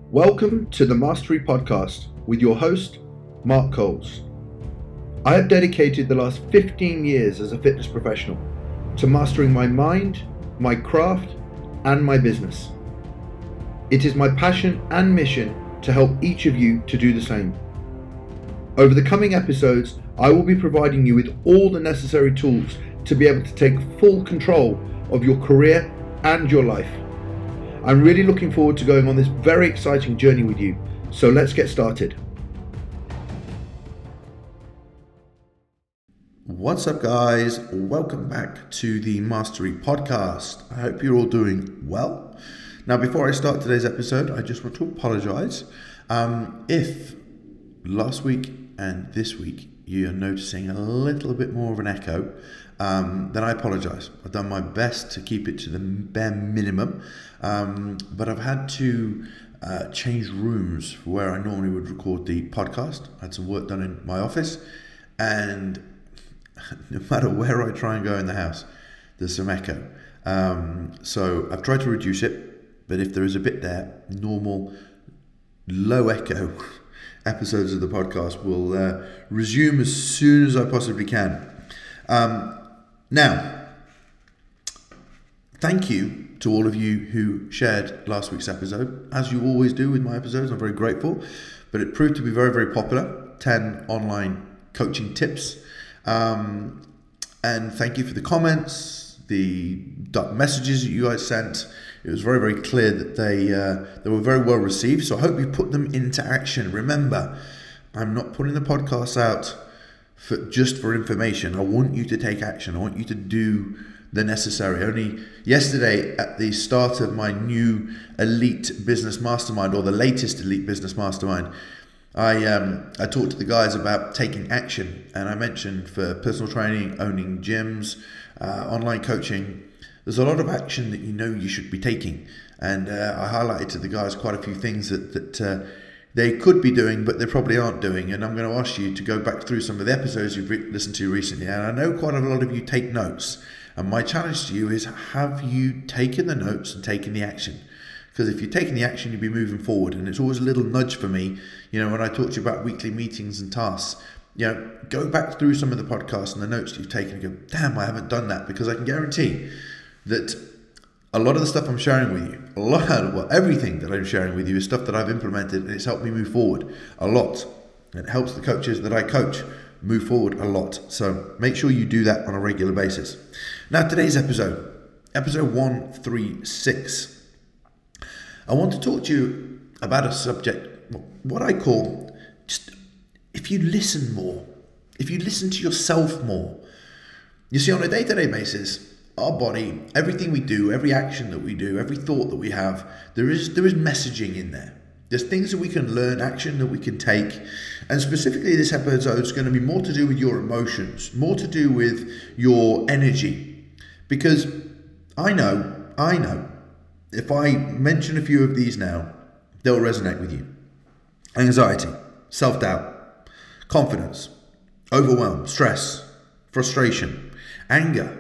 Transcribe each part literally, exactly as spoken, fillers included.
Welcome to the Mastery Podcast with your host, Mark Coles. I have dedicated the last fifteen years as a fitness professional to mastering my mind, my craft, and my business. It is my passion and mission to help each of you to do the same. Over the coming episodes, I will be providing you with all the necessary tools to be able to take full control of your career and your life. I'm really looking forward to going on this very exciting journey with you, so let's get started. What's up, guys? Welcome back to the Mastery Podcast. I hope you're all doing well. Now, before I start today's episode, I just want to apologize. Um, if last week and this week you're noticing a little bit more of an echo, um, then I apologize. I've done my best to keep it to the bare minimum, um, but I've had to uh, change rooms for where I normally would record the podcast. I had some work done in my office, and no matter where I try and go in the house, there's some echo. Um, so I've tried to reduce it, but if there is a bit there, normal, low echo episodes of the podcast will uh, resume as soon as I possibly can. Um, now, thank you to all of you who shared last week's episode. As you always do with my episodes, I'm very grateful, but it proved to be very, very popular. ten online coaching tips. Um, and thank you for the comments, the messages that you guys sent. It was very, very clear that they uh, they were very well received. So I hope you put them into action. Remember, I'm not putting the podcast out for just for information. I want you to take action. I want you to do the necessary. Only yesterday, at the start of my new Elite Business Mastermind, or the latest Elite Business Mastermind, I um, I talked to the guys about taking action, and I mentioned for personal training, owning gyms, uh, online coaching, there's a lot of action that you know you should be taking. And uh, I highlighted to the guys quite a few things that, that uh, they could be doing, but they probably aren't doing. And I'm going to ask you to go back through some of the episodes you've re- listened to recently. And I know quite a lot of you take notes. And my challenge to you is, have you taken the notes and taken the action? Because if you're taking the action, you'll be moving forward. And it's always a little nudge for me, you know, when I talk to you about weekly meetings and tasks. You know, go back through some of the podcasts and the notes you've taken and go, damn, I haven't done that. Because I can guarantee that a lot of the stuff I'm sharing with you, a lot, well, everything that I'm sharing with you is stuff that I've implemented, and it's helped me move forward a lot. It helps the coaches that I coach move forward a lot. So make sure you do that on a regular basis. Now, today's episode, episode one thirty-six, I want to talk to you about a subject, what I call just if you listen more, if you listen to yourself more. You see, on a day-to-day basis, our body, everything we do, every action that we do, every thought that we have, there is there is messaging in there. There's things that we can learn, action that we can take. And specifically this episode is going to be more to do with your emotions, more to do with your energy. Because I know, I know, if I mention a few of these now, they'll resonate with you. Anxiety, self-doubt, confidence, overwhelm, stress, frustration, anger.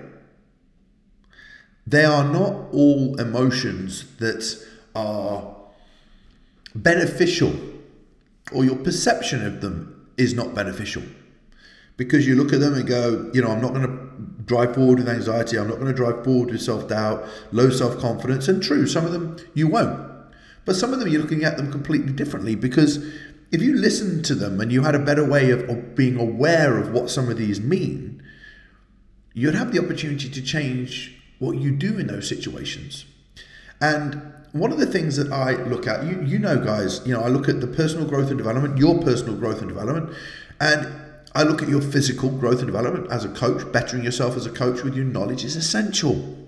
They are not all emotions that are beneficial, or your perception of them is not beneficial. Because you look at them and go, you know, I'm not going to drive forward with anxiety, I'm not going to drive forward with self-doubt, low self-confidence, and true, some of them you won't. But some of them you're looking at them completely differently, because if you listen to them and you had a better way of, of being aware of what some of these mean, you'd have the opportunity to change what you do in those situations. And one of the things that I look at, you you know guys, you know, I look at the personal growth and development, your personal growth and development, and I look at your physical growth and development as a coach. Bettering yourself as a coach with your knowledge is essential.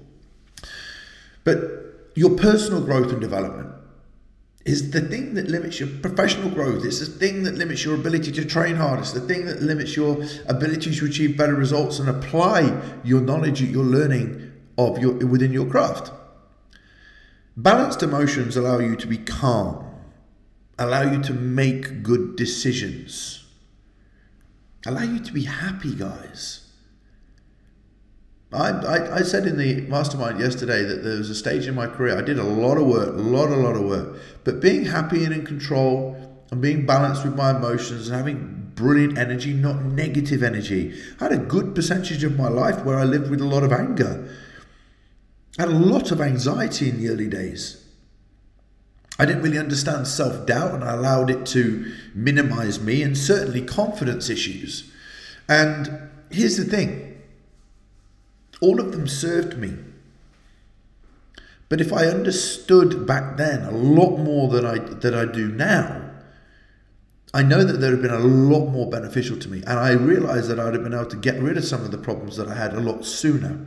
But your personal growth and development is the thing that limits your professional growth. It's the thing that limits your ability to train hard. It's the thing that limits your ability to achieve better results and apply your knowledge that you're learning of your within your craft. Balanced emotions allow you to be calm, allow you to make good decisions, allow you to be happy, guys. I, I, I said in the mastermind yesterday that there was a stage in my career, I did a lot of work, a lot, a lot of work, but being happy and in control and being balanced with my emotions and having brilliant energy, not negative energy. I had a good percentage of my life where I lived with a lot of anger. I had a lot of anxiety in the early days. I didn't really understand self-doubt, and I allowed it to minimize me, and certainly confidence issues. And here's the thing. All of them served me. But if I understood back then a lot more than I than I do now, I know that there have been a lot more beneficial to me. And I realized that I'd have been able to get rid of some of the problems that I had a lot sooner.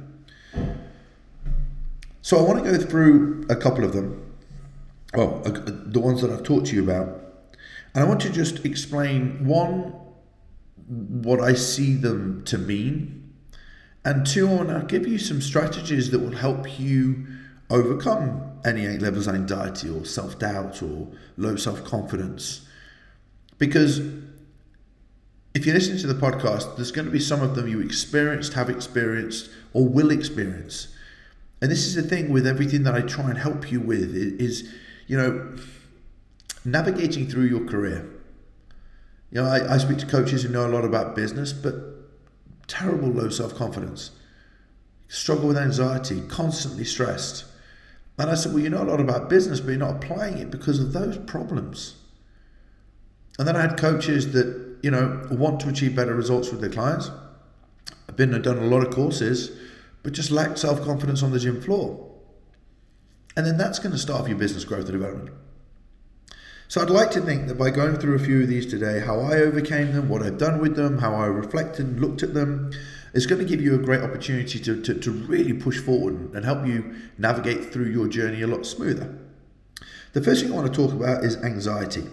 So I want to go through a couple of them. Well, the ones that I've talked to you about. And I want to just explain, one, what I see them to mean. And two, I want to give you some strategies that will help you overcome any levels of anxiety or self-doubt or low self-confidence. Because if you're listening to the podcast, there's going to be some of them you experienced, have experienced, or will experience. And this is the thing with everything that I try and help you with is, you know, navigating through your career. You know, I, I speak to coaches who know a lot about business, but terrible low self-confidence, struggle with anxiety, constantly stressed. And I said, well, you know a lot about business, but you're not applying it because of those problems. And then I had coaches that, you know, want to achieve better results with their clients. I've been and done a lot of courses, but just lack self-confidence on the gym floor. And then that's going to starve your business growth and development. So I'd like to think that by going through a few of these today, how I overcame them, what I've done with them, how I reflected and looked at them, is going to give you a great opportunity to, to, to really push forward and help you navigate through your journey a lot smoother. The first thing I want to talk about is anxiety.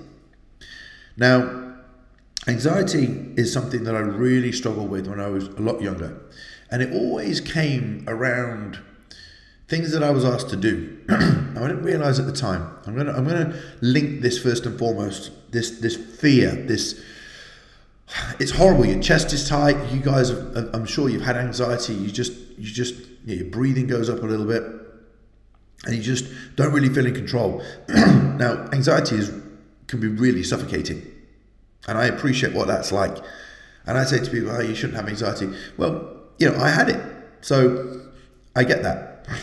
Now, anxiety is something that I really struggled with when I was a lot younger. And it always came around things that I was asked to do. Now, I didn't realize at the time. I'm gonna I'm gonna link this first and foremost. This this fear. This it's horrible. Your chest is tight. You guys, have, I'm sure you've had anxiety. You just you just yeah, your breathing goes up a little bit, and you just don't really feel in control. Now, anxiety is can be really suffocating, and I appreciate what that's like. And I say to people, "Oh, you shouldn't have anxiety." Well, you know, I had it, so I get that.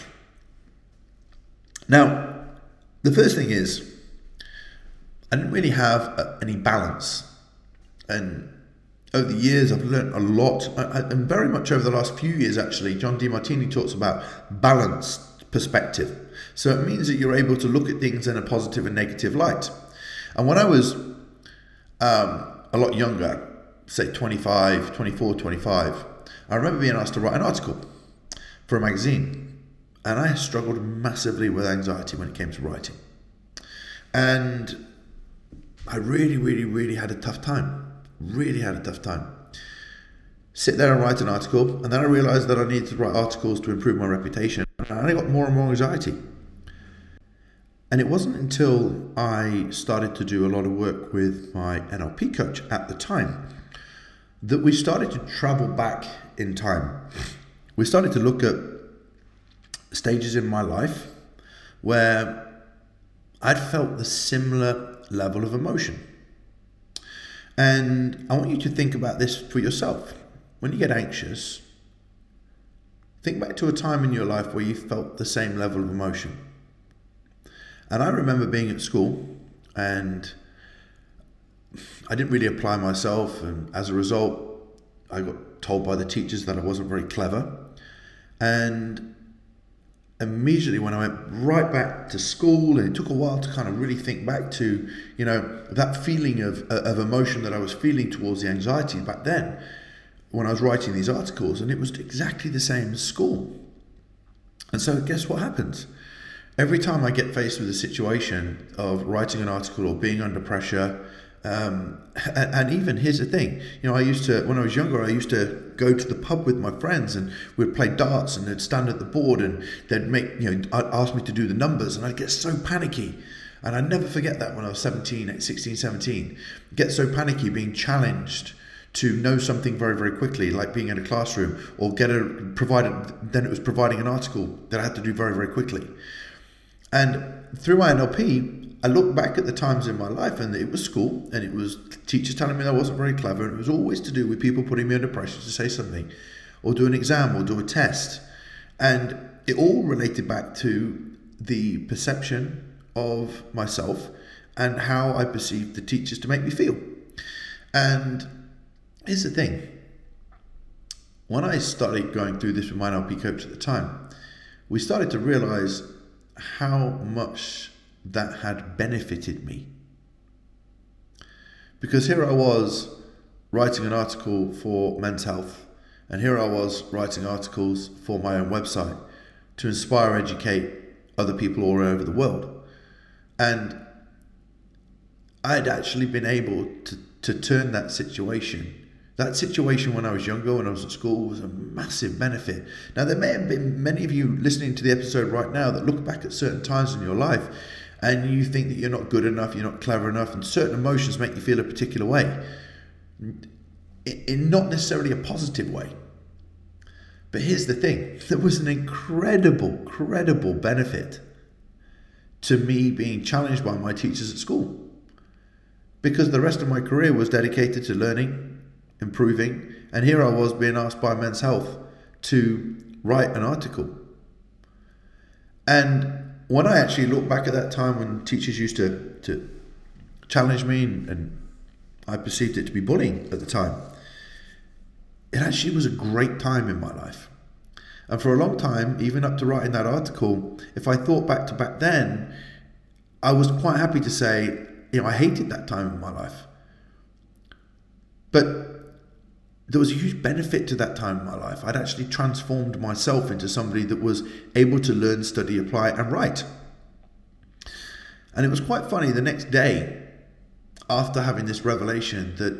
Now, the first thing is, I didn't really have uh, any balance. And over the years, I've learned a lot, and very much over the last few years, actually, John Demartini talks about balanced perspective. So it means that you're able to look at things in a positive and negative light. And when I was um, a lot younger, say twenty-five, twenty-four, twenty-five, I remember being asked to write an article for a magazine. And I struggled massively with anxiety when it came to writing. And I really, really, really had a tough time. Really had a tough time. Sit there and write an article, and then I realized that I needed to write articles to improve my reputation. And I got more and more anxiety. And it wasn't until I started to do a lot of work with my N L P coach at the time that we started to travel back in time. We started to look at stages in my life where I'd felt the similar level of emotion. And I want you to think about this for yourself. When you get anxious, think back to a time in your life where you felt the same level of emotion. And I remember being at school, and I didn't really apply myself, and as a result, I got told by the teachers that I wasn't very clever. And immediately when I went right back to school, and it took a while to kind of really think back to, you know, that feeling of of emotion that I was feeling towards the anxiety back then when I was writing these articles, and it was exactly the same as school. And so guess what happens? Every time I get faced with a situation of writing an article or being under pressure, Um, and, and even here's the thing, you know, I used to, when I was younger, I used to go to the pub with my friends, and we'd play darts, and they'd stand at the board, and they'd make, you know, I'd ask me to do the numbers, and I'd get so panicky. And I'd never forget that when I was seventeen, sixteen, seventeen, get so panicky being challenged to know something very, very quickly, like being in a classroom, or get a provided, then it was providing an article that I had to do very, very quickly. And through my N L P, I look back at the times in my life, and it was school, and it was teachers telling me I wasn't very clever, and it was always to do with people putting me under pressure to say something, or do an exam, or do a test. And it all related back to the perception of myself and how I perceived the teachers to make me feel. And here's the thing. When I started going through this with my N L P coach at the time, we started to realize how much that had benefited me. Because here I was writing an article for Men's Health, and here I was writing articles for my own website to inspire, educate other people all over the world. And I'd actually been able to, to turn that situation. That situation when I was younger, when I was at school, was a massive benefit. Now, there may have been many of you listening to the episode right now that look back at certain times in your life and you think that you're not good enough, you're not clever enough, and certain emotions make you feel a particular way. In not necessarily a positive way. But here's the thing. There was an incredible, incredible benefit to me being challenged by my teachers at school. Because the rest of my career was dedicated to learning, improving, and here I was being asked by Men's Health to write an article. And when I actually look back at that time when teachers used to, to challenge me, and, and I perceived it to be bullying at the time, it actually was a great time in my life. And for a long time, even up to writing that article, if I thought back to back then, I was quite happy to say, you know, I hated that time in my life. But there was a huge benefit to that time in my life. I'd actually transformed myself into somebody that was able to learn, study, apply, and write. And it was quite funny the next day, after having this revelation that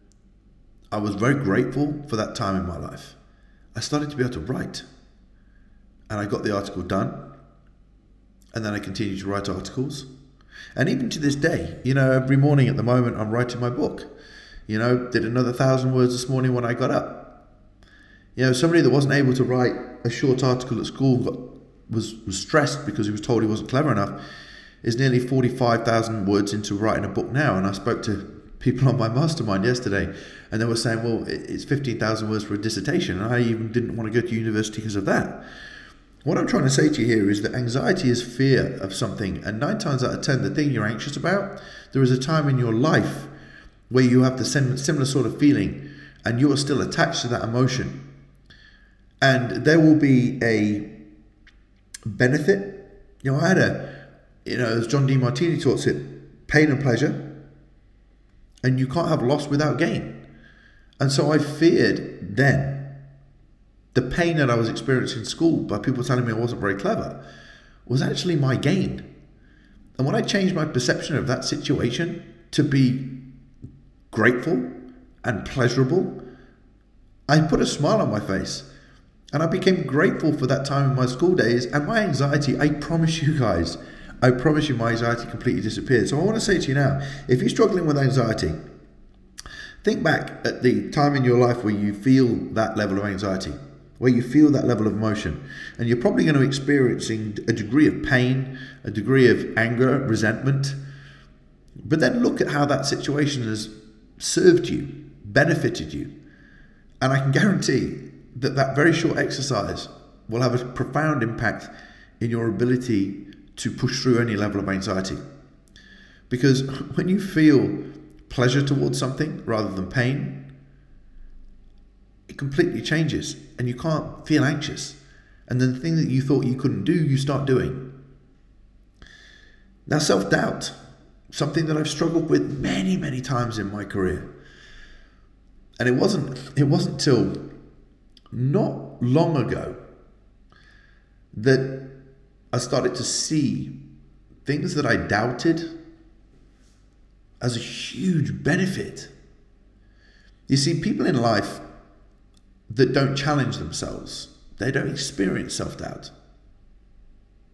I was very grateful for that time in my life, I started to be able to write. And I got the article done. And then I continued to write articles. And even to this day, you know, every morning at the moment, I'm writing my book. You know, did another thousand words this morning when I got up. You know, somebody that wasn't able to write a short article at school got, was, was stressed because he was told he wasn't clever enough, is nearly forty-five thousand words into writing a book now. And I spoke to people on my mastermind yesterday, and they were saying, well, it's fifteen thousand words for a dissertation, and I even didn't want to go to university because of that. What I'm trying to say to you here is that anxiety is fear of something, and nine times out of ten, the thing you're anxious about, there is a time in your life where you have the similar sort of feeling and you are still attached to that emotion. And there will be a benefit. You know, I had a, you know, as John Demartini talks it, pain and pleasure, and you can't have loss without gain. And so I feared then the pain that I was experiencing in school by people telling me I wasn't very clever was actually my gain. And when I changed my perception of that situation to be grateful and pleasurable, I put a smile on my face, and I became grateful for that time in my school days. And my anxiety, I promise you guys, I promise you my anxiety completely disappeared. So I want to say to you now, if you're struggling with anxiety, think back at the time in your life where you feel that level of anxiety, where you feel that level of emotion, and you're probably going to be experiencing a degree of pain, a degree of anger, resentment. But then look at how that situation has served you, benefited you. And I can guarantee that that very short exercise will have a profound impact in your ability to push through any level of anxiety. Because when you feel pleasure towards something rather than pain, it completely changes and you can't feel anxious. And then the thing that you thought you couldn't do, you start doing. Now, self-doubt, something that I've struggled with many, many times in my career. And it wasn't, it wasn't till not long ago that I started to see things that I doubted as a huge benefit. You see, people in life that don't challenge themselves, they don't experience self-doubt.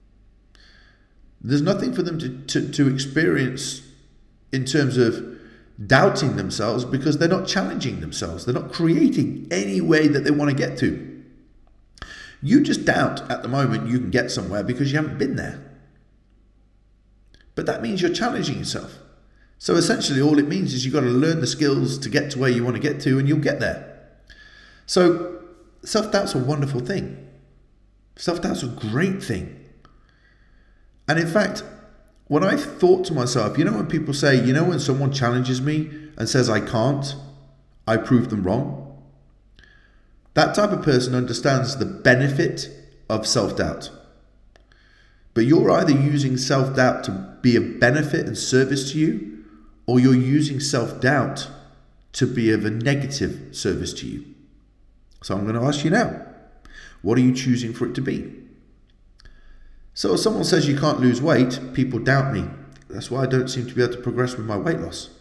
There's nothing for them to, to, to experience in terms of doubting themselves because they're not challenging themselves. They're not creating any way that they want to get to. You just doubt at the moment you can get somewhere because you haven't been there. But that means you're challenging yourself. So essentially all it means is you've got to learn the skills to get to where you want to get to, and you'll get there. So self-doubt's a wonderful thing. Self-doubt's a great thing. And in fact, when I thought to myself, you know when people say, you know when someone challenges me and says I can't, I prove them wrong? That type of person understands the benefit of self-doubt. But you're either using self-doubt to be of benefit and service to you, or you're using self-doubt to be of a negative service to you. So I'm going to ask you now, what are you choosing for it to be? So if someone says you can't lose weight, people doubt me. That's why I don't seem to be able to progress with my weight loss.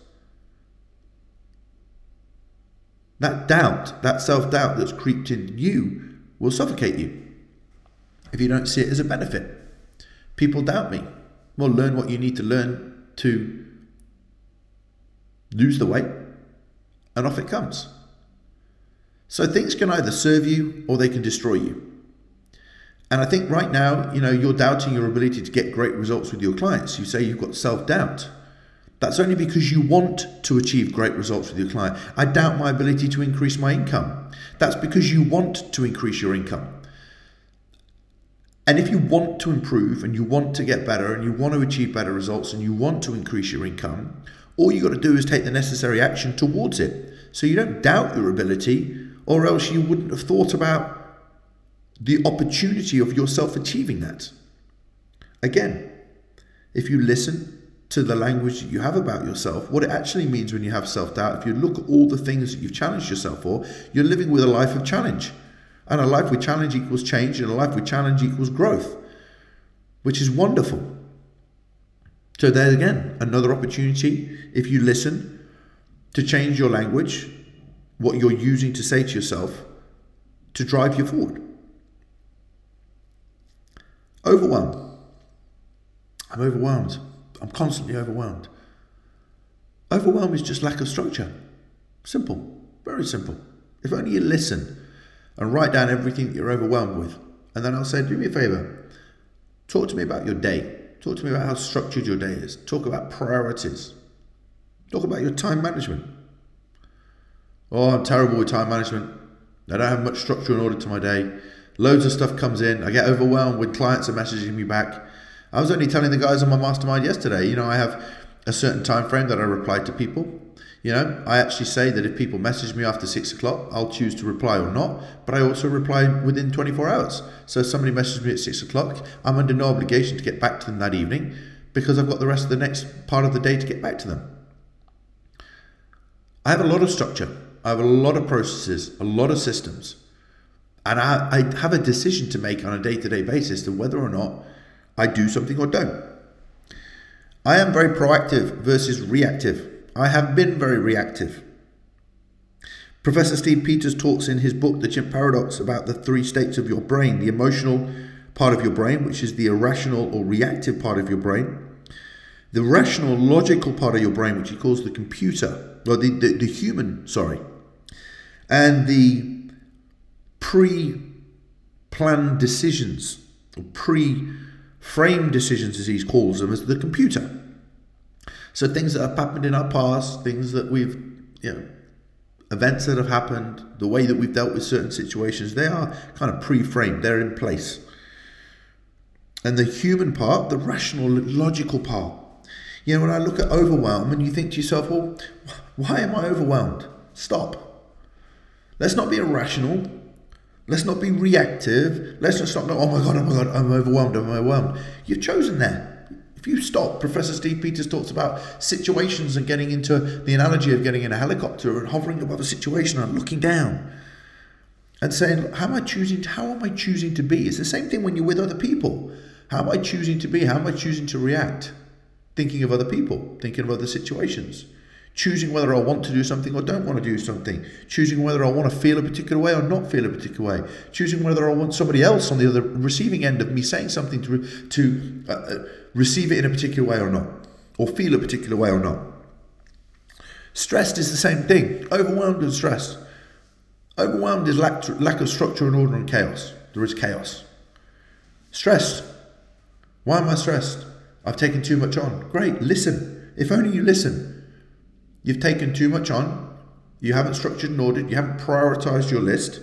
That doubt, that self-doubt that's creeped in you will suffocate you if you don't see it as a benefit. People doubt me. Well, learn what you need to learn to lose the weight, and off it comes. So things can either serve you or they can destroy you. And I think right now, you know, you're doubting your ability to get great results with your clients. You say you've got self-doubt. That's only because you want to achieve great results with your client. I doubt my ability to increase my income. That's because you want to increase your income. And if you want to improve and you want to get better and you want to achieve better results and you want to increase your income, all you got to do is take the necessary action towards it. So you don't doubt your ability, or else you wouldn't have thought about the opportunity of yourself achieving that. Again, if you listen to the language that you have about yourself, what it actually means when you have self-doubt, if you look at all the things that you've challenged yourself for, you're living with a life of challenge. And a life with challenge equals change, and a life with challenge equals growth, which is wonderful. So there's again another opportunity, if you listen, to change your language, what you're using to say to yourself, to drive you forward. Overwhelmed. I'm overwhelmed. I'm constantly overwhelmed. Overwhelm is just lack of structure. Simple. Very simple. If only you listen and write down everything that you're overwhelmed with. And then I'll say, do me a favor. Talk to me about your day. Talk to me about how structured your day is. Talk about priorities. Talk about your time management. Oh, I'm terrible with time management. I don't have much structure in order to my day. Loads of stuff comes in. I get overwhelmed when clients are messaging me back. I was only telling the guys on my mastermind yesterday, you know, I have a certain time frame that I reply to people. You know, I actually say that if people message me after six o'clock, I'll choose to reply or not, but I also reply within twenty-four hours. So if somebody messages me at six o'clock, I'm under no obligation to get back to them that evening because I've got the rest of the next part of the day to get back to them. I have a lot of structure. I have a lot of processes, a lot of systems. And I, I have a decision to make on a day-to-day basis to whether or not I do something or don't. I am very proactive versus reactive. I have been very reactive. Professor Steve Peters talks in his book, The Chimp Paradox, about the three states of your brain. The emotional part of your brain, which is the irrational or reactive part of your brain. The rational, logical part of your brain, which he calls the computer, or the, the, the human, sorry. And the pre-planned decisions, or pre-framed decisions as he calls them, as the computer. So things that have happened in our past, things that we've, you know, events that have happened, the way that we've dealt with certain situations, they are kind of pre-framed, they're in place. And the human part, the rational, logical part. You know, when I look at overwhelm and you think to yourself, well, why am I overwhelmed? Stop. Let's not be irrational. Let's not be reactive. Let's not stop, oh my God, oh my God, I'm overwhelmed, I'm overwhelmed. You've chosen that. If you stop, Professor Steve Peters talks about situations and getting into the analogy of getting in a helicopter and hovering above a situation and looking down and saying, how am I choosing to, how am I choosing to be? It's the same thing when you're with other people. How am I choosing to be? How am I choosing to react? Thinking of other people, thinking of other situations. Choosing whether I want to do something or don't want to do something. Choosing whether I want to feel a particular way or not feel a particular way. Choosing whether I want somebody else on the other receiving end of me saying something to to uh, receive it in a particular way or not. Or feel a particular way or not. Stressed is the same thing. Overwhelmed and stressed. Overwhelmed is lack, lack of structure and order and chaos. There is chaos. Stressed. Why am I stressed? I've taken too much on. Great, listen. If only you listen. You've taken too much on. You haven't structured and ordered. You haven't prioritized your list.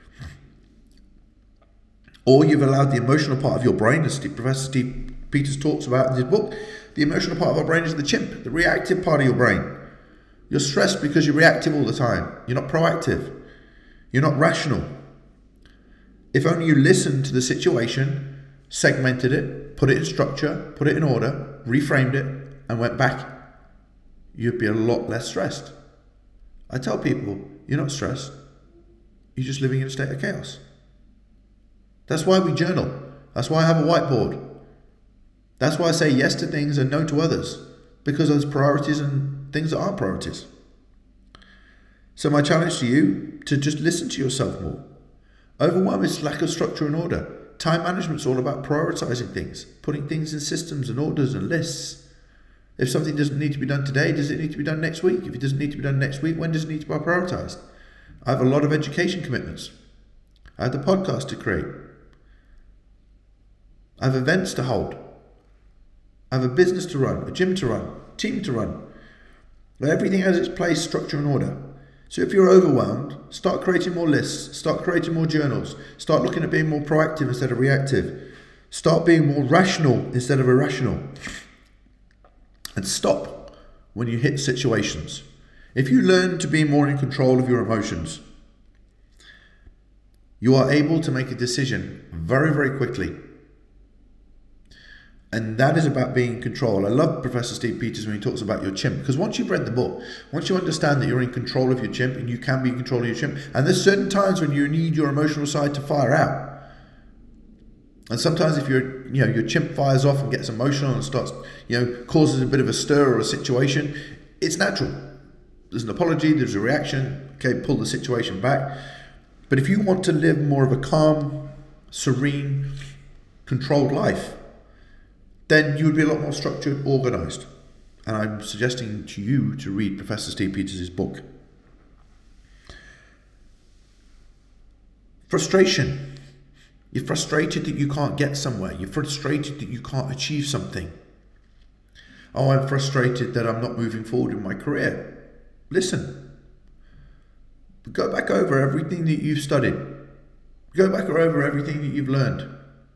Or you've allowed the emotional part of your brain, as Professor Steve Peters talks about in his book, the emotional part of our brain is the chimp, the reactive part of your brain. You're stressed because you're reactive all the time. You're not proactive. You're not rational. If only you listened to the situation, segmented it, put it in structure, put it in order, reframed it, and went back, you'd be a lot less stressed. I tell people, you're not stressed. You're just living in a state of chaos. That's why we journal. That's why I have a whiteboard. That's why I say yes to things and no to others, because there's priorities and things that aren't priorities. So my challenge to you, to just listen to yourself more. Overwhelm is lack of structure and order. Time management's all about prioritizing things, putting things in systems and orders and lists. If something doesn't need to be done today, does it need to be done next week? If it doesn't need to be done next week, when does it need to be prioritized? I have a lot of education commitments. I have the podcast to create. I have events to hold. I have a business to run, a gym to run, team to run. But everything has its place, structure and order. So if you're overwhelmed, start creating more lists, start creating more journals, start looking at being more proactive instead of reactive. Start being more rational instead of irrational. And stop when you hit situations. If you learn to be more in control of your emotions, you are able to make a decision very, very quickly. And that is about being in control. I love Professor Steve Peters when he talks about your chimp, because once you've read the book, once you understand that you're in control of your chimp and you can be in control of your chimp, and there's certain times when you need your emotional side to fire out. And sometimes if you're, you know, your chimp fires off and gets emotional and starts, you know, causes a bit of a stir or a situation, it's natural. There's an apology, there's a reaction, okay, pull the situation back. But if you want to live more of a calm, serene, controlled life, then you would be a lot more structured, organized. And I'm suggesting to you to read Professor Steve Peters' book. Frustration. You're frustrated that you can't get somewhere. You're frustrated that you can't achieve something. Oh, I'm frustrated that I'm not moving forward in my career. Listen. Go back over everything that you've studied. Go back over everything that you've learned.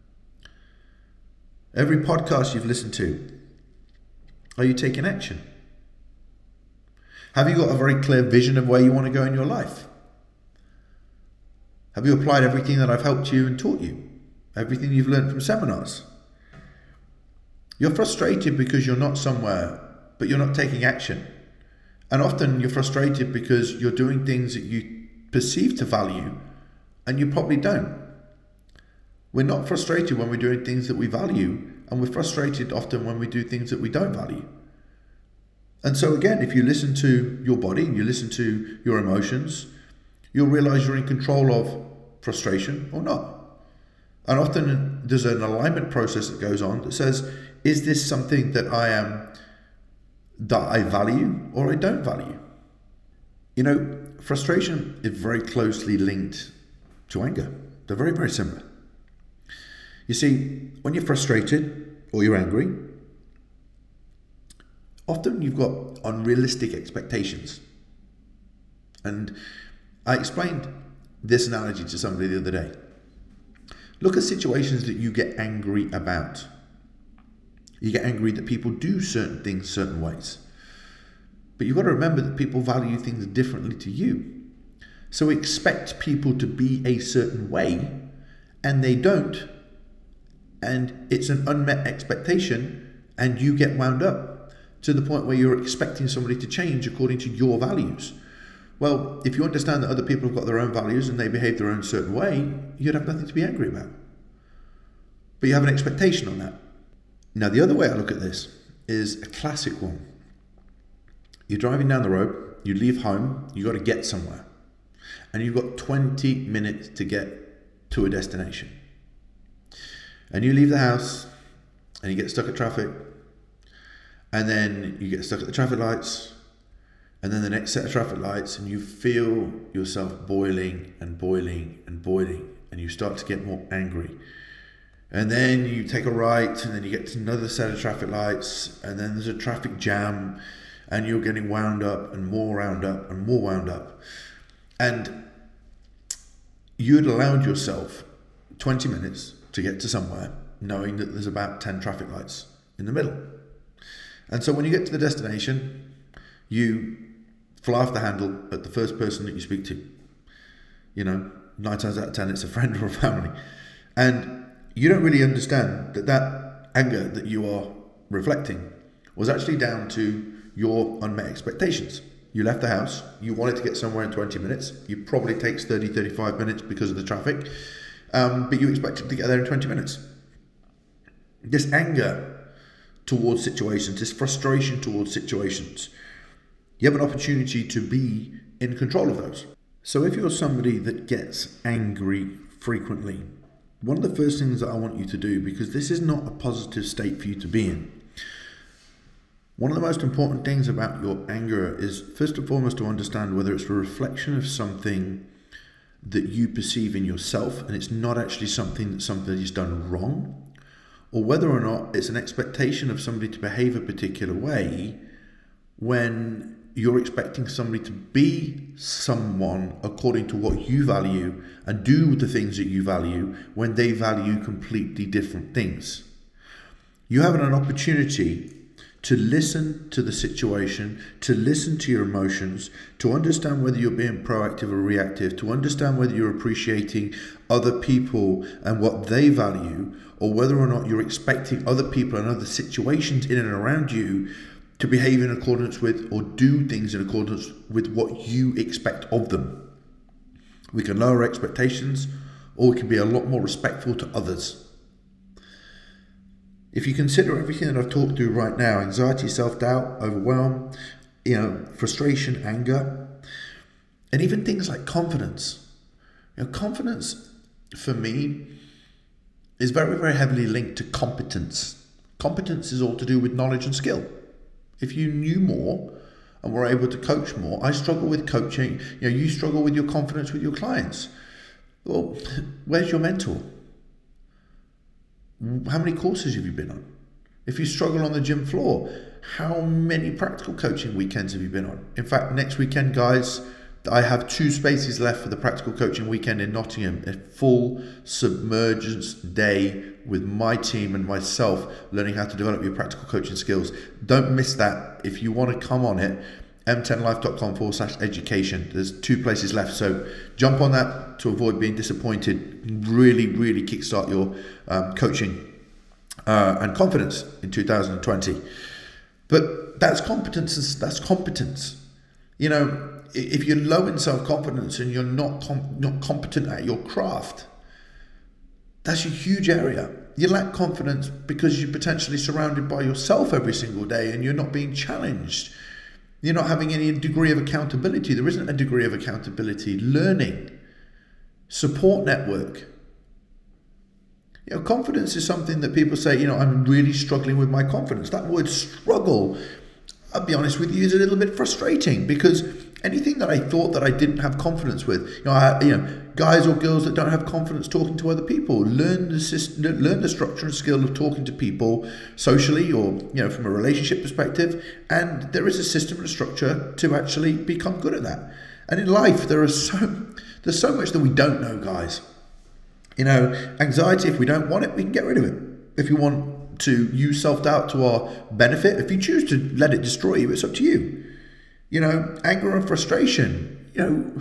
Every podcast you've listened to. Are you taking action? Have you got a very clear vision of where you want to go in your life? Have you applied everything that I've helped you and taught you? Everything you've learned from seminars? You're frustrated because you're not somewhere, but you're not taking action. And often you're frustrated because you're doing things that you perceive to value and you probably don't. We're not frustrated when we're doing things that we value, and we're frustrated often when we do things that we don't value. And so again, if you listen to your body and you listen to your emotions, you'll realize you're in control of frustration or not. And often there's an alignment process that goes on that says, is this something that I am, that I value or I don't value? You know, frustration is very closely linked to anger. They're very, very similar. You see, when you're frustrated or you're angry, often you've got unrealistic expectations. And I explained this analogy to somebody the other day. Look at situations that you get angry about. You get angry that people do certain things certain ways. But you've got to remember that people value things differently to you. So expect people to be a certain way, and they don't. And it's an unmet expectation, and you get wound up to the point where you're expecting somebody to change according to your values. Well, if you understand that other people have got their own values and they behave their own certain way, you'd have nothing to be angry about. But you have an expectation on that. Now, the other way I look at this is a classic one. You're driving down the road, you leave home, you've got to get somewhere. And you've got twenty minutes to get to a destination. And you leave the house and you get stuck at traffic, and then you get stuck at the traffic lights, and then the next set of traffic lights, and you feel yourself boiling and boiling and boiling, and you start to get more angry. And then you take a right, and then you get to another set of traffic lights, and then there's a traffic jam, and you're getting wound up and more wound up and more wound up. And you had allowed yourself twenty minutes to get to somewhere, knowing that there's about ten traffic lights in the middle. And so when you get to the destination, you fly off the handle at the first person that you speak to. You know, nine times out of ten, it's a friend or a family. And you don't really understand that that anger that you are reflecting was actually down to your unmet expectations. You left the house, you wanted to get somewhere in twenty minutes. It probably takes thirty, thirty-five minutes because of the traffic, um, but you expected to get there in twenty minutes. This anger towards situations, this frustration towards situations, you have an opportunity to be in control of those. So if you're somebody that gets angry frequently, one of the first things that I want you to do, because this is not a positive state for you to be in, one of the most important things about your anger is first and foremost to understand whether it's a reflection of something that you perceive in yourself and it's not actually something that somebody's done wrong, or whether or not it's an expectation of somebody to behave a particular way when you're expecting somebody to be someone according to what you value and do the things that you value when they value completely different things. You have an opportunity to listen to the situation, to listen to your emotions, to understand whether you're being proactive or reactive, to understand whether you're appreciating other people and what they value, or whether or not you're expecting other people and other situations in and around you to behave in accordance with or do things in accordance with what you expect of them. We can lower expectations, or we can be a lot more respectful to others. If you consider everything that I've talked through right now, anxiety, self-doubt, overwhelm, you know, frustration, anger, and even things like confidence. You know, confidence for me is very, very heavily linked to competence. Competence is all to do with knowledge and skill. If you knew more and were able to coach more, I struggle with coaching. You know, you struggle with your confidence with your clients. Well, where's your mentor? How many courses have you been on? If you struggle on the gym floor, how many practical coaching weekends have you been on? In fact, next weekend, guys, I have two spaces left for the practical coaching weekend in Nottingham, a full submergence day with my team and myself learning how to develop your practical coaching skills. Don't miss that. If you want to come on it, m ten life dot com forward slash education. There's two places left. So jump on that to avoid being disappointed. Really, really kickstart your um, coaching uh, and confidence in two thousand twenty. But that's competence. That's competence. You know, if you're low in self-confidence and you're not com- not competent at your craft, that's a huge area. You lack confidence because you're potentially surrounded by yourself every single day and you're not being challenged. You're not having any degree of accountability. There isn't a degree of accountability. Learning, support network. You know, confidence is something that people say, you know, I'm really struggling with my confidence. That word struggle, I'll be honest with you, is a little bit frustrating because anything that I thought that I didn't have confidence with, you know, I, you know, guys or girls that don't have confidence talking to other people, learn the system, learn the structure and skill of talking to people socially or, you know, from a relationship perspective. And there is a system and a structure to actually become good at that. And in life, there are so there's so much that we don't know, guys. You know, anxiety, if we don't want it, we can get rid of it. If you want to use self-doubt to our benefit, if you choose to let it destroy you, it's up to you. You know, anger and frustration, you know,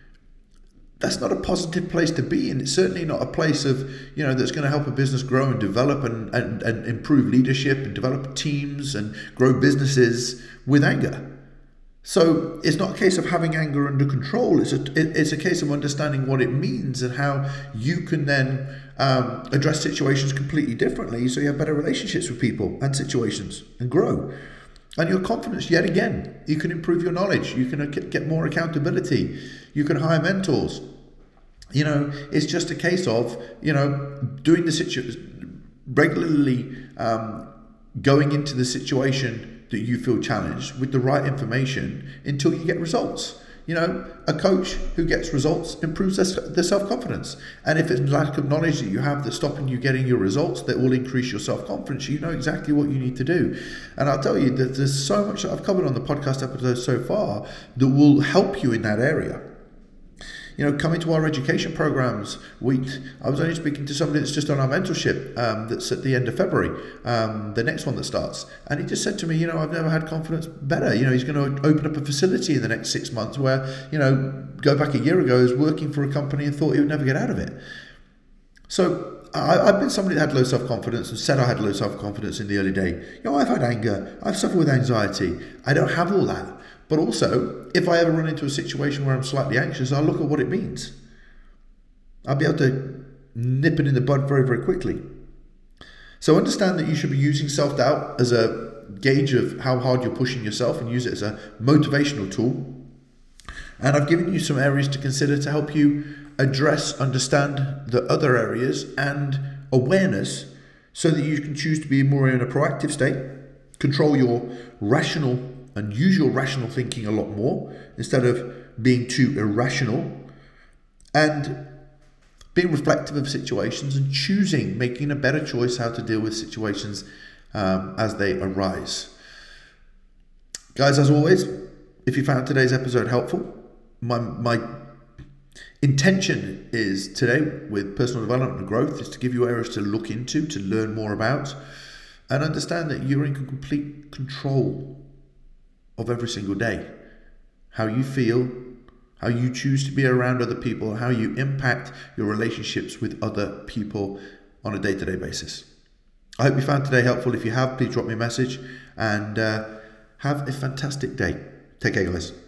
that's not a positive place to be in. It's certainly not a place of, you know, that's going to help a business grow and develop and, and, and improve leadership and develop teams and grow businesses with anger. So it's not a case of having anger under control. It's a, it's a case of understanding what it means and how you can then um, address situations completely differently so you have better relationships with people and situations and grow. And your confidence, yet again, you can improve your knowledge. You can get more accountability. You can hire mentors. You know, it's just a case of, you know, doing the situation, regularly um, going into the situation that you feel challenged with the right information until you get results. You know, a coach who gets results improves their, their self-confidence. And if it's lack of knowledge that you have that's stopping you getting your results, that will increase your self-confidence. You know exactly what you need to do. And I'll tell you that there's so much that I've covered on the podcast episodes so far that will help you in that area. You know, coming to our education programs week, I was only speaking to somebody that's just on our mentorship um, that's at the end of February, um, the next one that starts. And he just said to me, you know, I've never had confidence better. You know, he's going to open up a facility in the next six months where, you know, go back a year ago, he was working for a company and thought he would never get out of it. So I, I've been somebody that had low self-confidence and said I had low self-confidence in the early day. You know, I've had anger. I've suffered with anxiety. I don't have all that. But also, if I ever run into a situation where I'm slightly anxious, I'll look at what it means. I'll be able to nip it in the bud very, very quickly. So understand that you should be using self-doubt as a gauge of how hard you're pushing yourself and use it as a motivational tool. And I've given you some areas to consider to help you address, understand the other areas and awareness so that you can choose to be more in a proactive state, control your rational and use your rational thinking a lot more instead of being too irrational, and being reflective of situations and choosing, making a better choice how to deal with situations um, as they arise. Guys, as always, if you found today's episode helpful, my my intention is today with personal development and growth is to give you areas to look into, to learn more about, and understand that you're in complete control of every single day. How you feel, how you choose to be around other people, how you impact your relationships with other people on a day-to-day basis. I hope you found today helpful. If you have, please drop me a message and uh, have a fantastic day. Take care, guys.